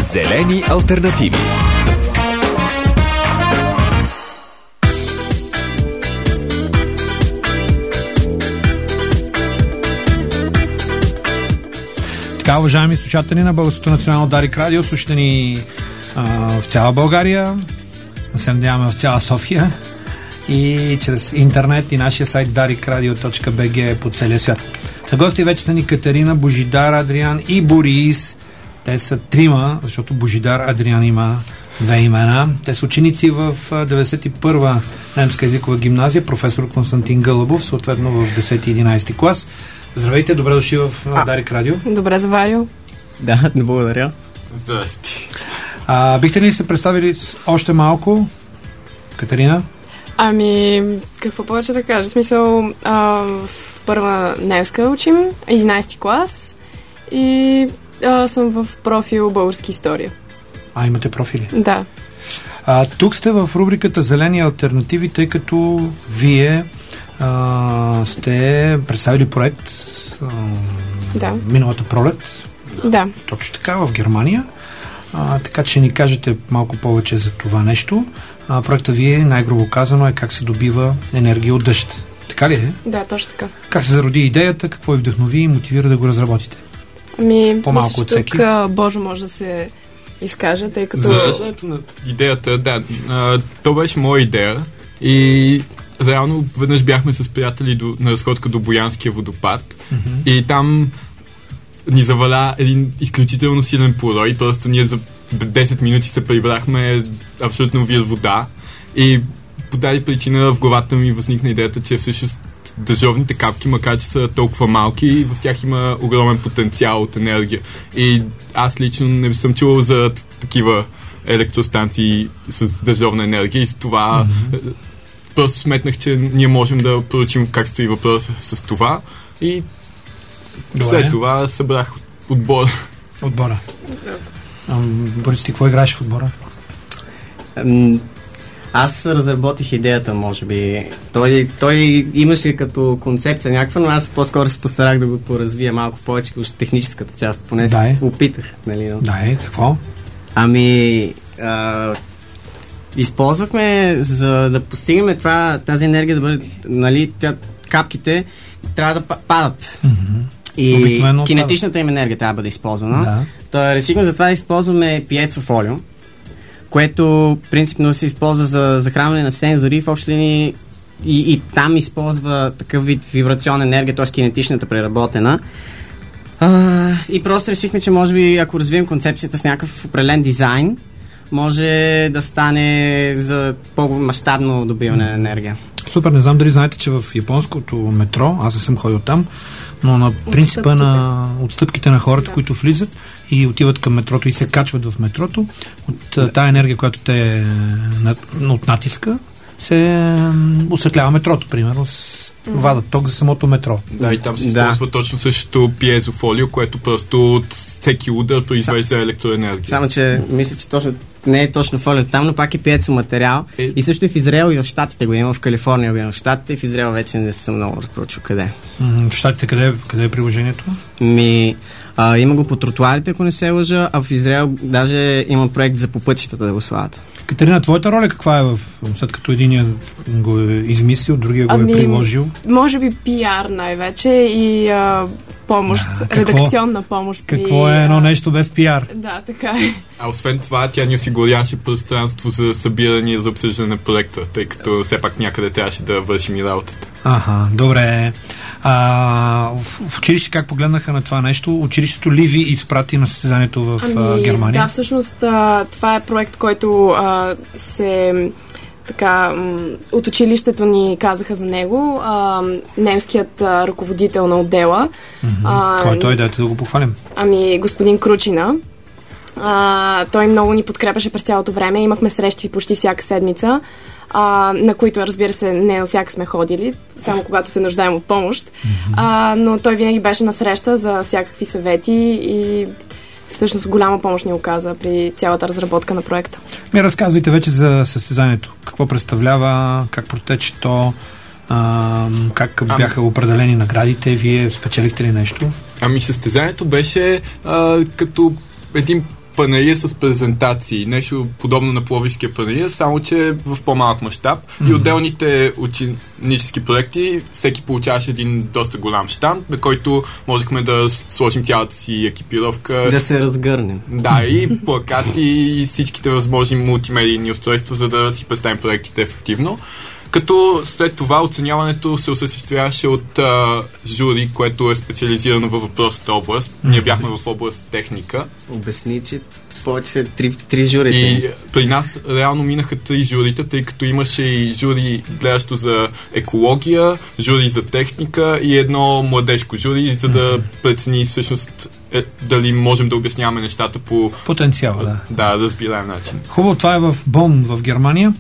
Зелени алтернативи. Така, уважаеми слушатели на Българското национално Дарик радио, слушате ни в цяла България, се надяваме в цяла София и чрез интернет и нашия сайт darikradio.bg по целия свят. На гости вече са ни Катерина, Божидар, Адриан и Борис. Те са трима, защото Божидар, Адриан има две имена. Те са ученици в 91-а немска езикова гимназия, професор Константин Гълъбов, съответно в 10-11 клас. Здравейте, добре дошли в Дарик радио. Добре заварил. Да, благодаря. Здрасти. Бихте ли се представили още малко, Катерина? Ами, какво повече да кажа? В смисъл, в първа немска учим, 11 клас и съм в профил български история. Имате профили? Да. Тук сте в рубриката Зелени алтернативи, тъй като вие сте представили проект миналата пролет. Да. Точно така, в Германия. Така че ни кажете малко повече за това нещо. Проектът ви, най-грубо казано, е как се добива енергия от дъжд. Така ли е? Да, точно така. Как се зароди идеята, какво ви вдъхнови и мотивира да го разработите? Ами, по-малко от всеки. Тук Божо може да се изкаже, тъй като... Зараждането на идеята, да, то беше моя идея и реално веднъж бяхме с приятели на разходка до Боянския водопад и там ни заваля един изключително силен порой, просто ние за 10 минути се прибрахме абсолютно вир вода и по тази причина в главата ми възникна идеята, че всъщност дъждовните капки, макар че са толкова малки, в тях има огромен потенциал от енергия. И аз лично не съм чувал за такива електростанции с дъждовна енергия и с това просто сметнах, че ние можем да проучим как стои въпрос с това и след това събрах отбора. Отбора. Борис, ти какво играеш в отбора? Аз разработих идеята, може би. Той имаше като концепция някаква, но аз по-скоро се постарах да го поразвия малко повече от техническата част. Поне се опитах. Нали, но... какво? Ами... използвахме, за да постигнем тази енергия да бъде... Нали, капките трябва да падат. И кинетичната им енергия трябва да бъде използвана. Да. Та решихме за това да използваме пиецофолио, което принципно се използва за захранване на сензори в общи линии и там използва такъв вид вибрационна енергия, т.е. кинетичната преработена. И просто решихме, че може би ако развием концепцията с някакъв определен дизайн, може да стане за по-мащабно добиване на енергия. Супер, не знам дали знаете, че в японското метро, аз не съм ходил там, но на принципа на отстъпките на хората, които влизат и отиват към метрото и се качват в метрото, от тая енергия, която те от натиска, се осветлява метрото, примерно, вадат ток за самото метро. Да, и там се използва точно същото пиезофолио, което просто от всеки удар произвежда електроенергия. Само, че мисля, че точно не е точно фолио там, но пак е пиецоматериал. И също и в Израел и в Щатите го има, в Калифорния го има в Щатите и в Израел вече не съм много разпрочил къде. В Щатите къде е приложението? Има го по тротуарите, ако не се лъжа, а в Израел даже има проект за по пътищата да го слагат. Катерина, твоята роля каква е след като единия го е измислил, другия го е приложил? Може би пиар най-вече и помощ, редакционна помощ. Какво е едно нещо без пиар? Да, така е. А освен това, тя ни осигуряваше пространство за събиране за обсъждане на проекта, тъй като все пак някъде трябваше да вършим и работата. Добре. В училище как погледнаха на това нещо? Училището ли ви изпрати на състезанието в Германия? Да, всъщност това е проект, който от училището ни казаха за него. Немският ръководител на отдела. Кой е той? Дайте да го похвалим. Господин Кручина. Той много ни подкрепяше през цялото време. Имахме срещи почти всяка седмица, на които, разбира се, не на всяка сме ходили, само когато се нуждаем от помощ. Но той винаги беше на среща за всякакви съвети и всъщност голяма помощ ни оказа при цялата разработка на проекта. Разказвайте вече за състезанието. Какво представлява, как протече то, как бяха определени наградите, вие спечелихте ли нещо? Състезанието беше като един панаир с презентации, нещо подобно на Пловдивския панаир, само че в по-малък мащаб. И отделните ученически проекти, всеки получаваше един доста голям щанд, на който можехме да сложим цялата си екипировка. Да се разгърнем. Да, и плакати, и всичките възможни мултимедийни устройства, за да си представим проектите ефективно. Като след това оценяването се осъществяваше от жури, което е специализирано във въпросната област. Ние бяхме в област техника. Обясни, че повече три журите. И при нас реално минаха 3 журита, тъй като имаше и жури гледащо за екология, жури за техника и едно младежко жури, за да прецени всъщност дали можем да обясняваме нещата по потенциала, да. Да, разбираем начин. Хубаво, това е в Бон, в Германия.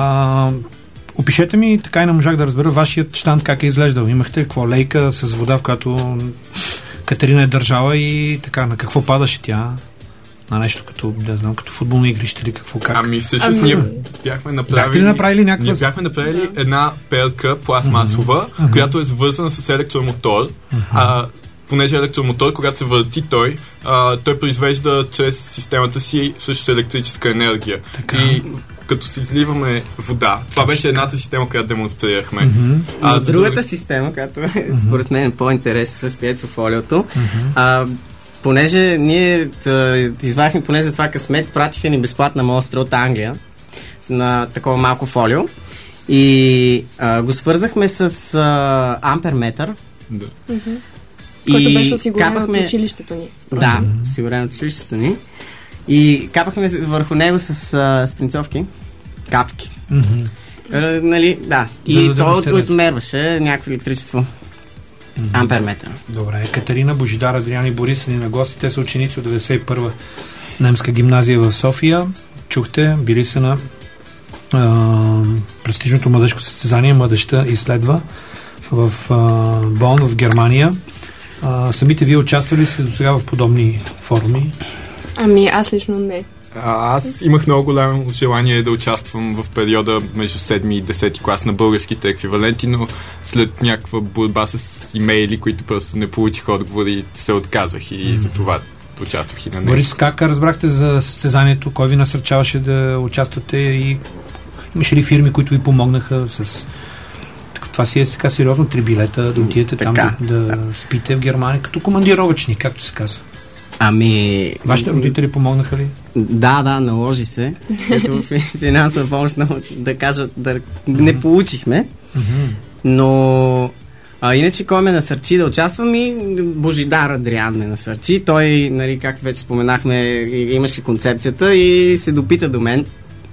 Опишете ми, така и не можах да разбера вашият щанд как е изглеждал. Имахте какво, лейка с вода, в която Катерина е държала и така, на какво падаше тя? На нещо като, да знам, като футболно игрище или какво, как? Всъщност ние бяхме направили... Ние бяхме направили една перка пластмасова, която е свързана с електромотор. Понеже електромотор, когато се върти той произвежда чрез системата си всъщност електрическа енергия. Така. И като си изливаме вода. Това беше едната система, която демонстрирахме. Другата система, която според мен е по-интересна с пиецофолиото, понеже ние извадихме поне за това късмет, пратиха ни безплатна мостра от Англия на такова малко фолио и го свързахме с амперметър. Да. Който беше осигурен от училището ни. Да, осигурен от училището ни. И капахме върху него с спринцовки. Капки. Нали, да. И той отмерваше някакво електричество. Амперметър. Добре. Катерина, Божидар, Адриан и Борис са ни на гости. Те са ученици от 91-а немска гимназия в София. Чухте, били са на престижното младежко състезание Младежта изследва в Бон, в Германия. Самите вие участвали сте до сега в подобни форуми? Аз лично не. Аз имах много голямо желание да участвам в периода между 7 и 10 клас на българските еквиваленти, но след някаква борба с имейли, които просто не получих отговори, се отказах и за това участвах и на него. Борис, как разбрахте за състезанието? Кой ви насърчаваше да участвате и имаше ли фирми, които ви помогнаха с... Това си е така сериозно, 3 билета, да отидете там да спите в Германия, като командировъчник, както се казва. Вашите родители помогнаха ли? Да, наложи се. Като финансова помощ, да кажа, да не получихме. Но иначе кой ме насърчи да участвам и Божидар Адриан ме насърчи. Той, нали, както вече споменахме, имаше концепцията и се допита до мен.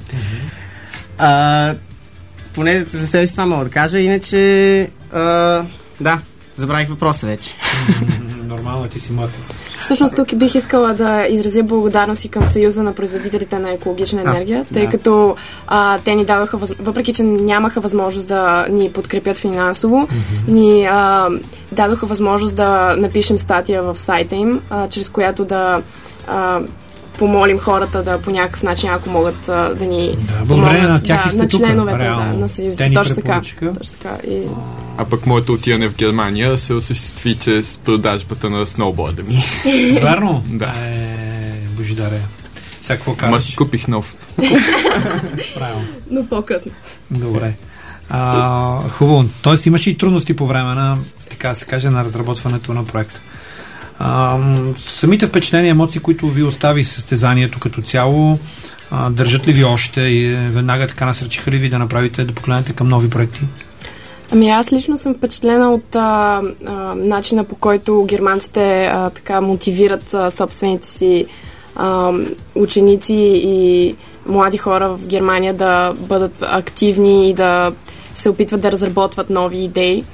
Поне за себе си това мога да кажа, иначе забравих въпроса вече. Нормално, ти си млад. Всъщност тук бих искала да изразя благодарност и към Съюза на производителите на екологична енергия, тъй като те ни даваха, въпреки че нямаха възможност да ни подкрепят финансово, ни дадоха възможност да напишем статия в сайта им, чрез която да помолим хората да по някакъв начин, ако могат да ни благодарение на тях на членовете на Съюза. Точно така. А пък моето отиване в Германия се осъществи чрез продажбата на сноуборда ми. Верно? Да. Божидаре. Сега какво караш? Ма си купих нов. Правилно. Но по-късно. Добре. Хубаво. Тоест имаше и трудности по време на, така да се каже, на разработването на проекта. Самите впечатления, емоции, които ви остави състезанието като цяло, държат ли ви още и веднага така насърчиха ли ви да направите, да погледнете към нови проекти? Аз лично съм впечатлена от начина, по който германците така мотивират собствените си ученици и млади хора в Германия да бъдат активни и да се опитват да разработват нови идеи.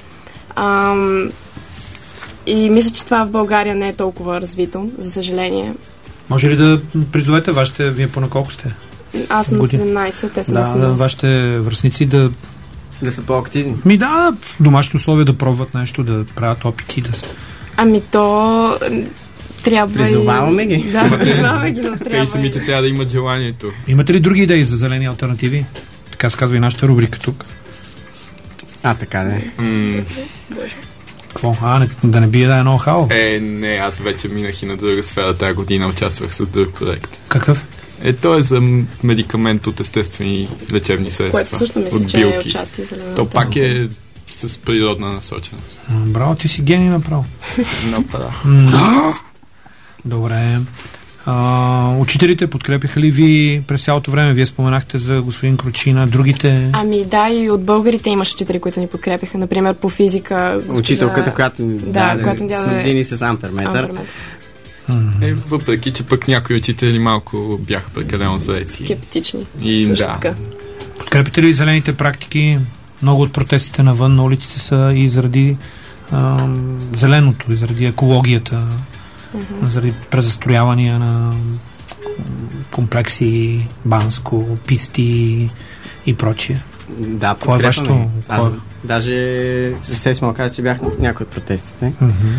И мисля, че това в България не е толкова развито, за съжаление. Може ли да призовете вашите, вие по наколко сте? Аз съм на 17, те са на 18. Вашите връстници да са по-активни. В домашни условия да пробват нещо, да правят опити. То трябва призоваваме ги. Да, призоваваме ги, но трябва. Те и самите трябва да имат желанието. Имате ли други идеи за зелени алтернативи? Така се казва и нашата рубрика тук. Така не. Какво? Да не бие да е ноу-хау? Не, аз вече минах и на друга сфера тази година, участвах с друг проект. Какъв? То е за медикамент от естествени лечебни средства. Което също мисля, че е участие зелената. То пак е с природна насоченост. Браво, ти си гений направо. Направо. Добре. Учителите подкрепиха ли ви през цялото време? Вие споменахте за господин Кручина, другите... Ами да, и от българите имаше учители, които ни подкрепиха. Например, по физика... Учителката, която ни даде снабдини с амперметър. Въпреки, че пък някои учители малко бяха прекалено заети. Скептични. И да. Подкрепите ли зелените практики? Много от протестите навън на улиците са и заради зеленото, и заради екологията, заради презастроявания на комплекси, Банско, писти и прочие. Да, какво е вашето? Аз даже съвсем мога да кажа, че бях на някои от протестите.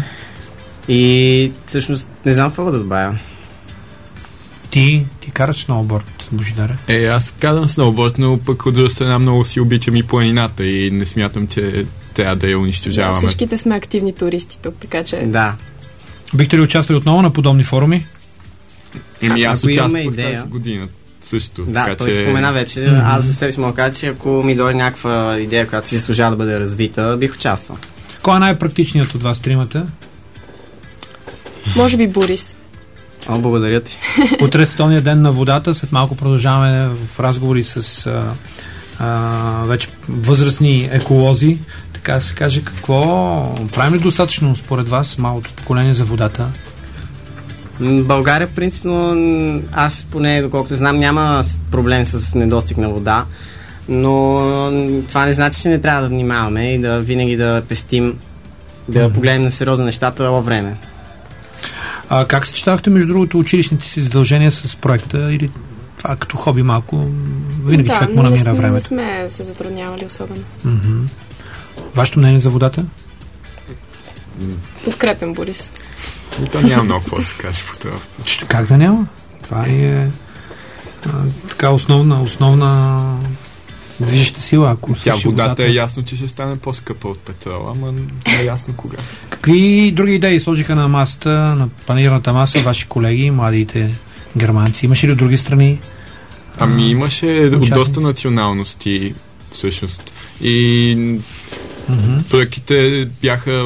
И всъщност не знам какво да добавя. Ти караш сноуборд, Божидаре? Аз карам сноуборд, но пък от друга страна много си обичам и планината и не смятам, че трябва да я унищожаваме. Да, всичките сме активни туристи тук, така че... Да. Бихте ли участвали отново на подобни форуми? Аз участвах тази година също. Да, така, той спомена вече. Аз за себе си мога да кажа, че ако ми дойде някаква идея, която си служава да бъде развита, бих участвал. Кой е най-практичният от вас тримата? Може би Борис. Благодаря ти. Утре Световния ден на водата. След малко продължаваме в разговори с вече възрастни еколози. Така да се каже, какво правим ли достатъчно според вас малото поколение за водата? България, принципно, аз поне, доколкото знам, няма проблем с недостиг на вода, но това не значи, че не трябва да внимаваме и да винаги да пестим, да погледнем на сериозно нещата във време. Как съчетавахте, между другото, училищните си задължения с проекта или това като хоби малко? Винаги човек му намира времето. Не сме се затруднявали особено. Вашето мнение за водата? Подкрепям Борис. И то няма много какво да се каже по това. Как да няма? Това е така основна движеща сила. Ако водата е ясно, че ще стане по-скъпа от петрола, ама не е ясно кога. Какви други идеи сложиха на масата, на панелната маса, ваши колеги, младите германци? Имаше ли от други страни? Имаше от доста националности, всъщност. И проектите бяха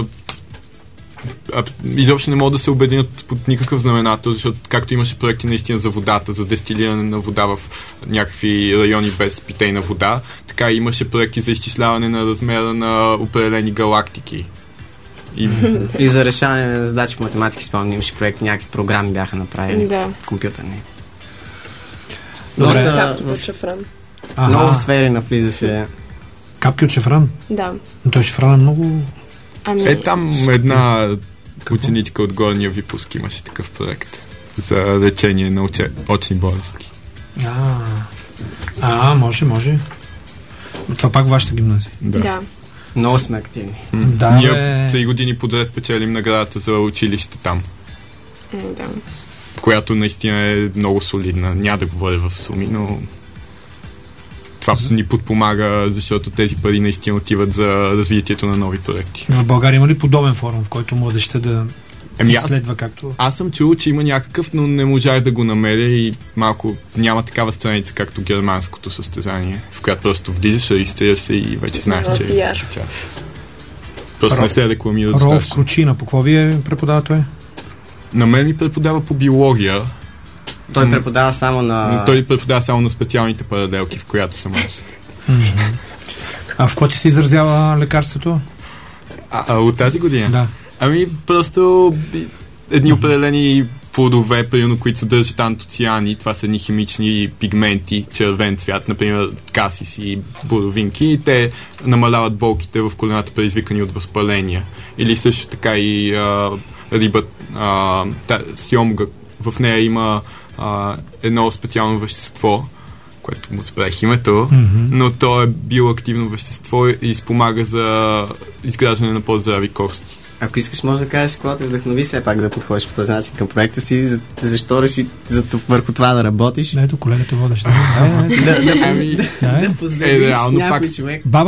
изобщо не могат да се обединят под никакъв знаменател, защото както имаше проекти наистина за водата, за дестилиране на вода в някакви райони без питейна вода, така имаше проекти за изчисляване на размера на определени галактики. И за решаване на задачи по математики, спомням, имаше проекти, някакви програми бяха направени. Да. Компютърни. Капки от шафран. Много сфери навлизаше. Капки от шафран? Да. Но той шафран е много... Там една ученичка от горния випуск имаше такъв проект за лечение на очни болести. Може. Това пак вашата гимназия. Да. Много сме активни. Ние 3 години подред печелим наградата за училище там. Да. Която наистина е много солидна. Няма да говоря в суми, но това ни подпомага, защото тези пари наистина отиват за развитието на нови проекти. В България има ли подобен форум, в който младежта да изследва както... Аз съм чул, че има някакъв, но не можах да го намеря и малко няма такава страница, както германското състезание, в която просто влизаш, регистрираш се и вече знаеш, че е част. Просто не се рекламира достатъчно. Ролф Кручина, по какво ви преподава той? На мен ми преподава по биология. Той преподава само на... Той преподава само на специалните паралелки, в която съм аз. В какво ти се изразява лекарството? От тази година? Да. Просто едни определени плодове, примерно, които съдържат антоциани, това са едни химични пигменти, червен цвят, например касис и боровинки, и те намаляват болките в колената, предизвикани от възпаления. Или също така и риба, сьомга, в нея има едно специално вещество, което му забравих името, но то е биоактивно вещество и спомага за изграждане на по-здрави кости. Ако искаш, може да кажеш какво те вдъхнови все пак да подходиш по този начин към проекта си, защо реши върху това да работиш? Ето колегата водещ. Да поздравиш някой човек. Баба ти?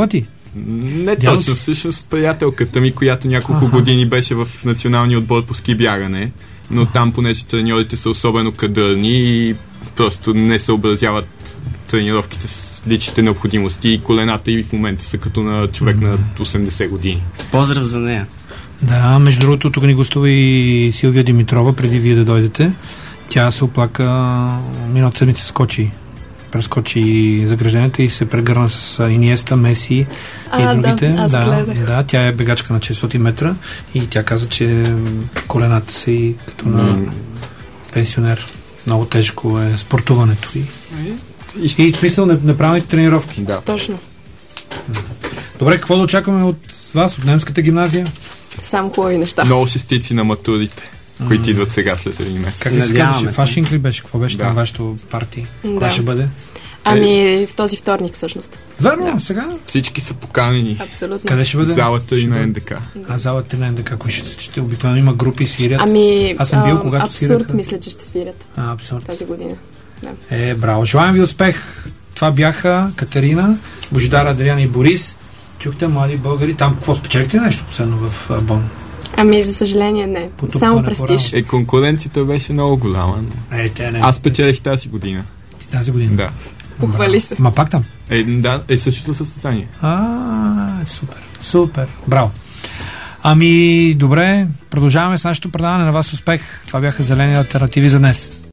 Не Дядо точно, всъщност приятелката ми, която няколко години беше в националния отбор по ски бягане, но там, понеже треньорите са особено кадърни и просто не съобразяват тренировките с личните необходимости и колената и в момента са като на човек на 80 години. Поздрав за нея. Да, между другото, тук ни гостува и Силвия Димитрова, преди вие да дойдете. Тя се оплака, миналата седмица прескочи загражденията и се прегърна с Иниеста, Меси и другите. Да, аз да, тя е бегачка на 400 метра и тя каза, че колената са и като на пенсионер. Много тежко е спортуването и в смисъл неправилните тренировки. Да. Точно. Добре, какво да очакваме от вас, от немската гимназия? Само хубави неща. Много шестици на матурите, които идват сега след един месец. Как се Надяваме казваше? се. Фашинг ли беше? Какво беше Да. там вашето партия? Да. Кога ще бъде? В този вторник всъщност. Верно, сега? Всички са поканени. Абсолютно. Къде ще бъде? Залата и на НДК. Залата на НДК. Кои ще обикновено има групи, свирят? Аз съм бил, когато Абсурд, свираха. мисля, че ще свирят Абсурд. тази година. Да. Браво. Желаем ви успех. Това бяха Катерина, Божидар, Адриан и Борис. Чухте млади българи. Там какво спечелихте нещо последно в Бон? За съжаление не. Потупване Само по престиж. Конкуренцията беше много голяма. Но... Те не. Аз печелих тази година. Тази година? Да. Похвали се. Ма пак там? Да, същото състезание. Супер. Браво. Добре, продължаваме с нашето предаване. На вас успех. Това бяха Зелени алтернативи за днес.